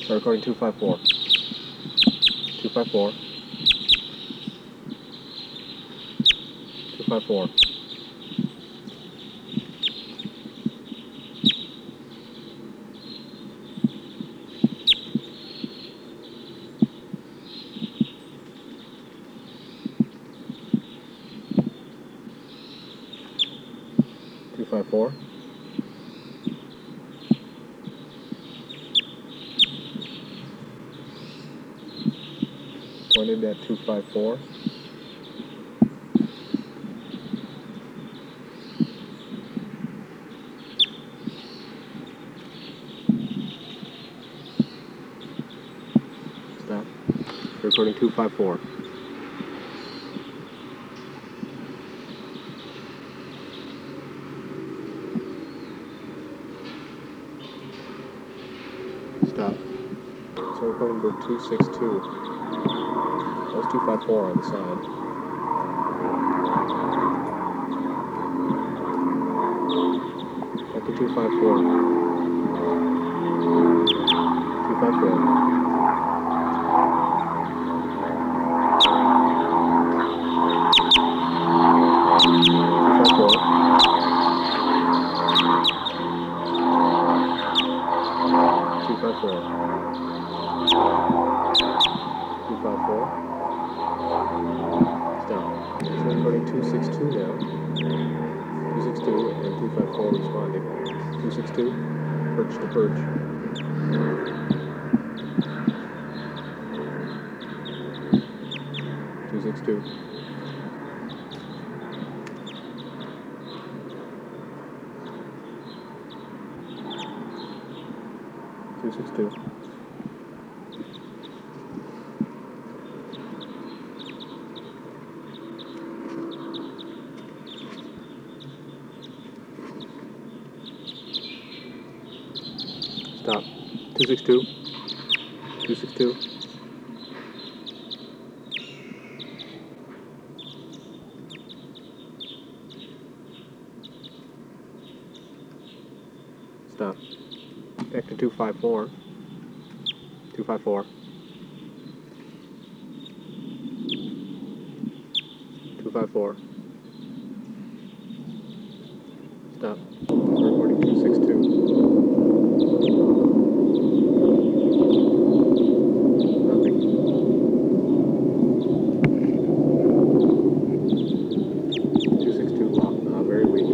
Recording 254. 254. 254. Two five four. Pointed at 254. Stop. Recording 254. Stop. So recording book 262. That was 254 on the side. Back to 254. 254. Two five four. 254. Stop. So recording 262 now. 262 and 254 responding. 262. Perch to perch. 262. 262. Stop. 262. 262. Stop. Back to 254. 254. 254. Stop. Recording 262. Nothing. 262 very weak.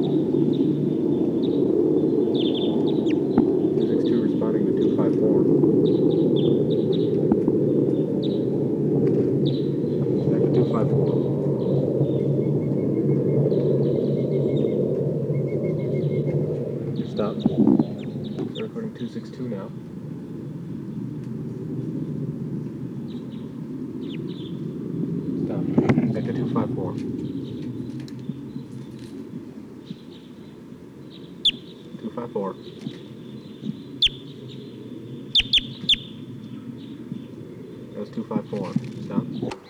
262 responding to 254. Back to 254. Stop. So recording 262 now. Stop. Back to 254. 254. That was 254. Stop.